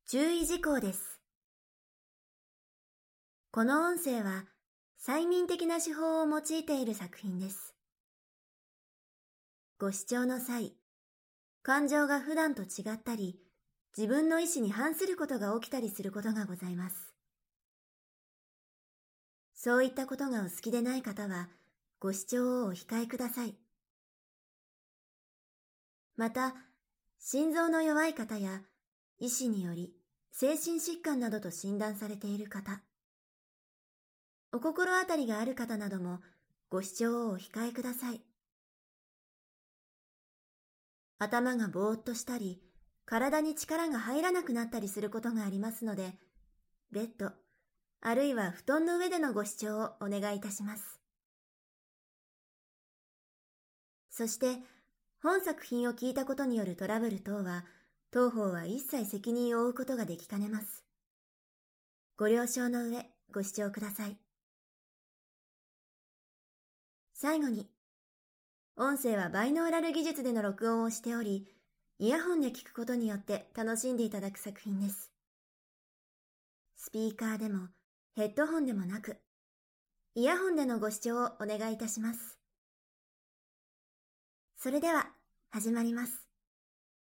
注意事項です。この音声は催眠的な手法を用いている作品です。ご視聴の際、感情が普段と違ったり、自分の意思に反することが起きたりすることがございます。そういったことがお好きでない方は、ご視聴をお控えください。また、心臓の弱い方や、医師により精神疾患などと診断されている方、お心当たりがある方などもご視聴をお控えください。頭がぼーっとしたり、体に力が入らなくなったりすることがありますので、ベッド、あるいは布団の上でのご視聴をお願いいたします。そして、本作品を聞いたことによるトラブル等は、当方は一切責任を負うことができかねます。ご了承の上、ご視聴ください。最後に、音声はバイノーラル技術での録音をしており、イヤホンで聞くことによって楽しんでいただく作品です。スピーカーでもヘッドホンでもなく、イヤホンでのご視聴をお願いいたします。それでは始まります。